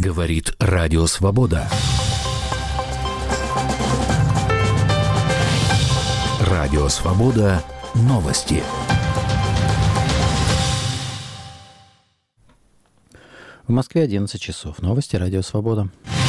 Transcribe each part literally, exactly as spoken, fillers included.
Говорит Радио Свобода. Радио Свобода. Новости. В Москве одиннадцать часов. Новости Радио Свобода.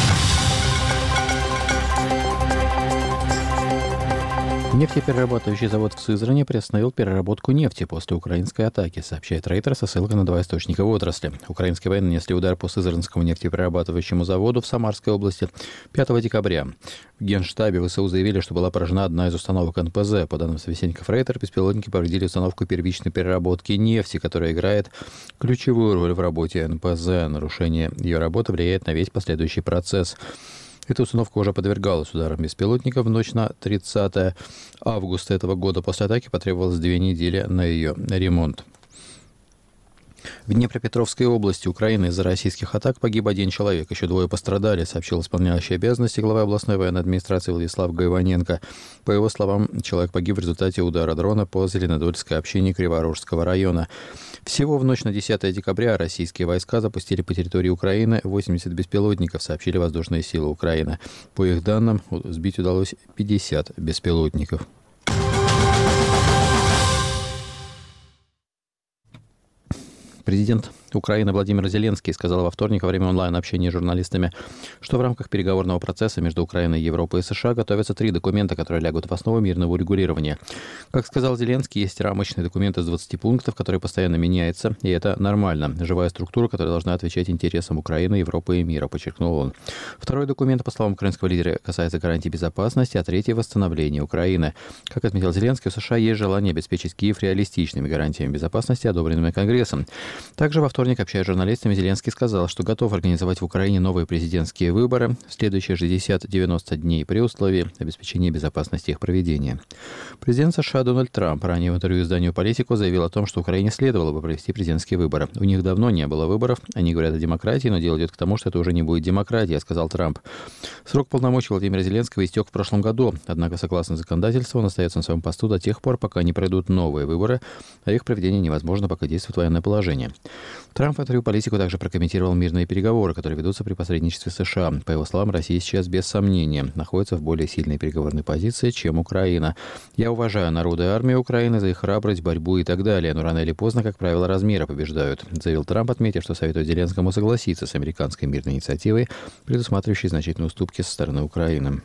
Нефтеперерабатывающий завод в Сызрани приостановил переработку нефти после украинской атаки, сообщает Рейтер со ссылкой на два источника в отрасли. Украинские военные нанесли удар по Сызранскому нефтеперерабатывающему заводу в Самарской области пятого декабря. В Генштабе ВСУ заявили, что была поражена одна из установок эн пэ зэ. По данным современников Рейтер, беспилотники повредили установку первичной переработки нефти, которая играет ключевую роль в работе эн пэ зэ. Нарушение ее работы влияет на весь последующий процесс. Эта установка уже подвергалась ударам беспилотников в ночь на тридцатое августа этого года. После атаки потребовалось две недели на ее ремонт. В Днепропетровской области Украины из-за российских атак погиб один человек, еще двое пострадали, сообщил исполняющий обязанности главы областной военной администрации Владислав Гайваненко. По его словам, человек погиб в результате удара дрона по Зеленодольской общине Криворожского района. Всего в ночь на десятое декабря российские войска запустили по территории Украины восемьдесят беспилотников, сообщили воздушные силы Украины. По их данным, сбить удалось пятьдесят беспилотников. Президент Украины Владимир Зеленский сказал во вторник во время онлайн-общения с журналистами, что в рамках переговорного процесса между Украиной, Европой и США готовятся три документа, которые лягут в основу мирного урегулирования. Как сказал Зеленский, есть рамочный документ из двадцати пунктов, который постоянно меняется, и это нормально. Живая структура, которая должна отвечать интересам Украины, Европы и мира, подчеркнул он. Второй документ, по словам украинского лидера, касается гарантий безопасности, а третий – восстановления Украины. Как отметил Зеленский, у США есть желание обеспечить Киев реалистичными гарантиями безопасности, одобренными Конгрессом. Также во вторник, общаясь с журналистами, Зеленский сказал, что готов организовать в Украине новые президентские выборы в следующие шестьдесят-девяносто дней при условии обеспечения безопасности их проведения. Президент США Дональд Трамп ранее в интервью изданию «Политику» заявил о том, что Украине следовало бы провести президентские выборы. У них давно не было выборов, они говорят о демократии, но дело идет к тому, что это уже не будет демократия, сказал Трамп. Срок полномочий Владимира Зеленского истек в прошлом году, однако, согласно законодательству, он остается на своем посту до тех пор, пока не пройдут новые выборы, а их проведение невозможно, пока действует военное положение. Трамп в интервью «Политику» также прокомментировал мирные переговоры, которые ведутся при посредничестве США. По его словам, Россия сейчас без сомнения находится в более сильной переговорной позиции, чем Украина. «Я уважаю народы и армию Украины за их храбрость, борьбу и так далее, но рано или поздно, как правило, размеры побеждают», заявил Трамп, отметив, что советует Зеленскому согласиться с американской мирной инициативой, предусматривающей значительные уступки со стороны Украины.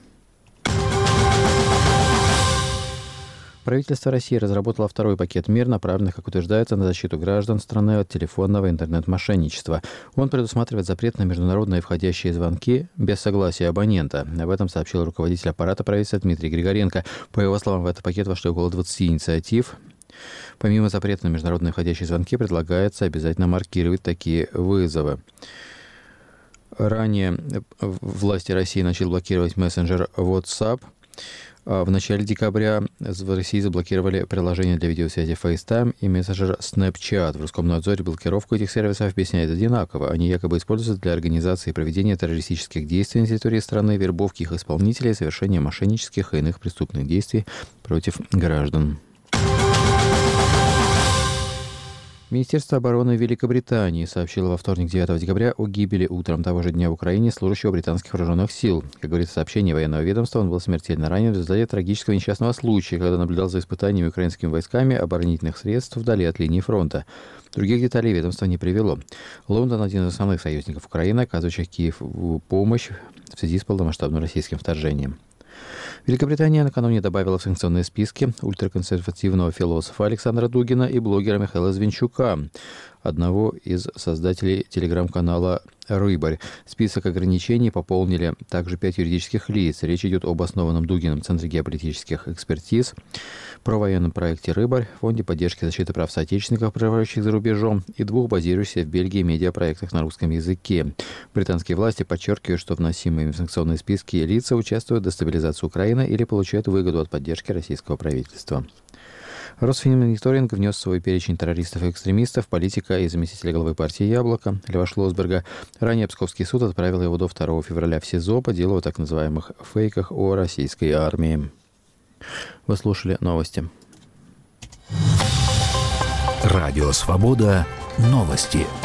Правительство России разработало второй пакет мер, направленных, как утверждается, на защиту граждан страны от телефонного и интернет-мошенничества. Он предусматривает запрет на международные входящие звонки без согласия абонента. Об этом сообщил руководитель аппарата правительства Дмитрий Григоренко. По его словам, в этот пакет вошли около двадцати инициатив. Помимо запрета на международные входящие звонки, предлагается обязательно маркировать такие вызовы. Ранее власти России начали блокировать мессенджер WhatsApp. В начале декабря в России заблокировали приложение для видеосвязи FaceTime и мессенджер Snapchat. В Роскомнадзоре блокировку этих сервисов объясняют одинаково. Они якобы используются для организации и проведения террористических действий на территории страны, вербовки их исполнителей, совершения мошеннических и иных преступных действий против граждан. Министерство обороны Великобритании сообщило во вторник, девятого декабря, о гибели утром того же дня в Украине служащего британских вооруженных сил. Как говорится в сообщении военного ведомства, он был смертельно ранен в результате трагического несчастного случая, когда наблюдал за испытаниями украинскими войсками оборонительных средств вдали от линии фронта. Других деталей ведомство не привело. Лондон – один из основных союзников Украины, оказывающих Киеву помощь в связи с полномасштабным российским вторжением. Великобритания накануне добавила в санкционные списки ультраконсервативного философа Александра Дугина и блогера Михаила Звинчука, одного из создателей телеграм-канала «Рыбарь». Список ограничений пополнили также пять юридических лиц. Речь идет об основанном Дугином Центре геополитических экспертиз, провоенном проекте «Рыбарь», Фонде поддержки защиты прав соотечественников, проживающих за рубежом, и двух базирующихся в Бельгии медиапроектах на русском языке. Британские власти подчеркивают, что вносимые в санкционные списки лица участвуют в дестабилизации Украины или получают выгоду от поддержки российского правительства. Росфинмониторинг внес в свой перечень террористов и экстремистов политика и заместителя главы партии «Яблоко» Льва Шлосберга. Ранее Псковский суд отправил его до второго февраля в СИЗО по делу о так называемых фейках о российской армии. Вы слушали новости. Радио «Свобода». Новости.